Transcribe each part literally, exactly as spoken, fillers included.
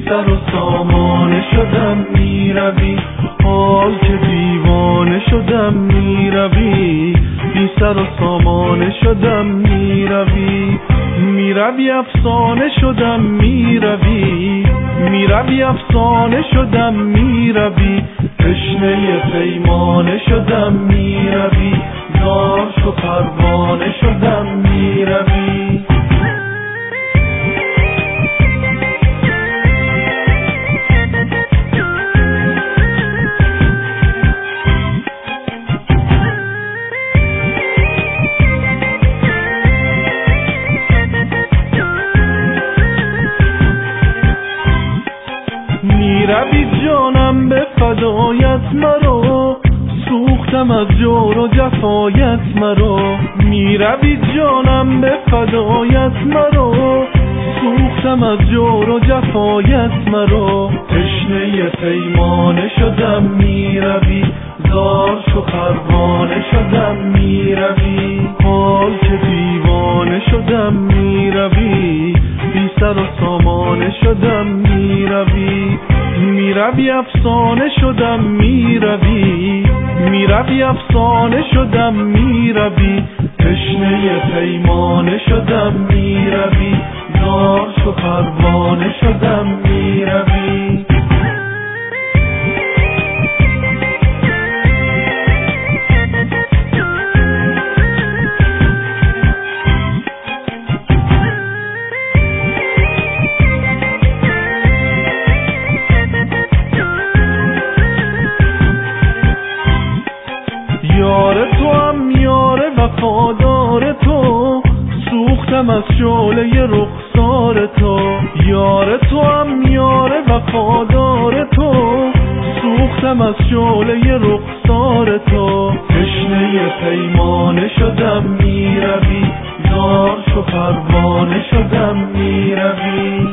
سر و سامانه شدم میروی، حال که دیوانه شدم میروی، بی سر و سامانه شدم میروی، میروی افسانه شدم میروی، میروی افسانه شدم میروی، تشنه پیمانه شدم میروی، زار شو پروانه شدم میروی. میروی جانم به فدایت مرا، سوختم از جور و جفایت مرا، میروی جانم به فدایت مرا، سوختم از جور و جفایت مرا، تشنه پیمانه شدم میروی، زار شو پروانه شدم میروی، حال که دیوانه شدم میروی، بی سر و سامانه شدم میروی، میروی افسانه شدم میروی، میروی افسانه شدم میروی، تشنه پیمانه شدم میروی، زار شو پروانه شدم میروی. یار تو هم یار وفادار تو، سوختم از شعله رخسار تو، یار تو هم یار وفادار تو، سوختم از شعله رخسار تو، تشنه پیمانه شدم میروی، زار شو پروانه شدم میروی.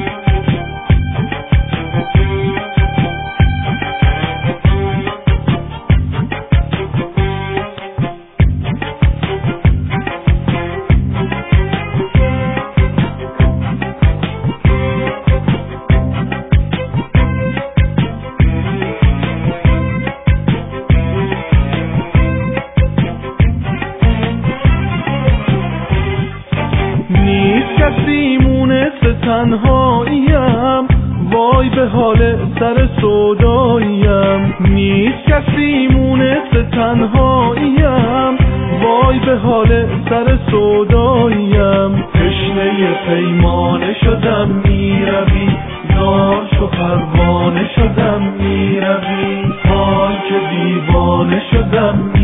نیست کسی مونس تنهاییم، وای به حال سر سوداییم، نیست کسی مونس تنهاییم، وای به حال سر سوداییم، تشنه پیمانه شدم میروی، زار شو پروانه شدم میروی، حال که دیوانه شدم میروی.